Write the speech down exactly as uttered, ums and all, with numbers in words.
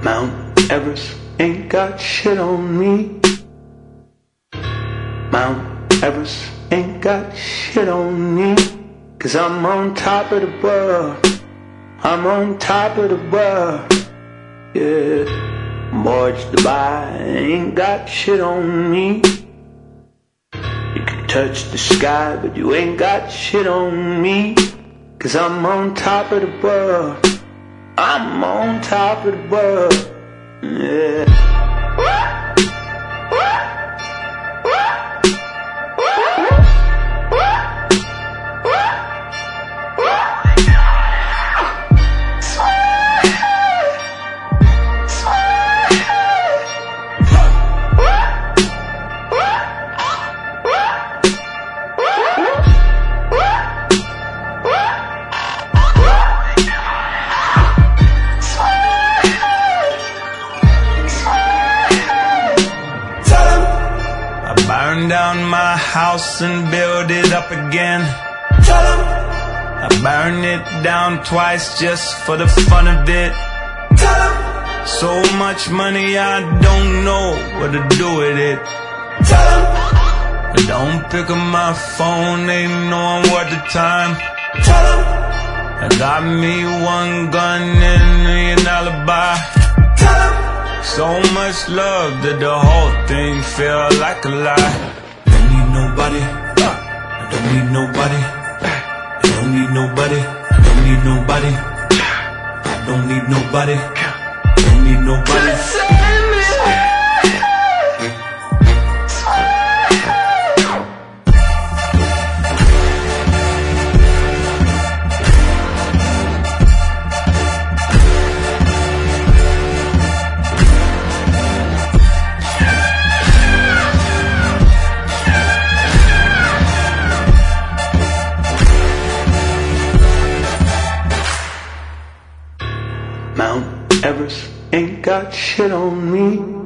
Mount Everest ain't got shit on me. Mount Everest ain't got shit on me. Cause I'm on top of the world. I'm on top of the world. Yeah. George Dubai ain't got shit on me. You can touch the sky, but you ain't got shit on me. Cause I'm on top of the world. I'm on top of the world. Yeah. Burn down my house and build it up again. Tell 'em I burn it down twice just for the fun of it. Tell 'em so much money I don't know what to do with it. Tell 'em I don't pick up my phone, they know I'm worth the time. Tell 'em I got me one gun and an alibi. Tell 'em so much love that the whole thing feel like a lie. Don't need nobody, I don't need nobody. I don't need nobody, I don't need nobody. I don't need nobody, I don't need nobody. Mount Everest ain't got shit on me.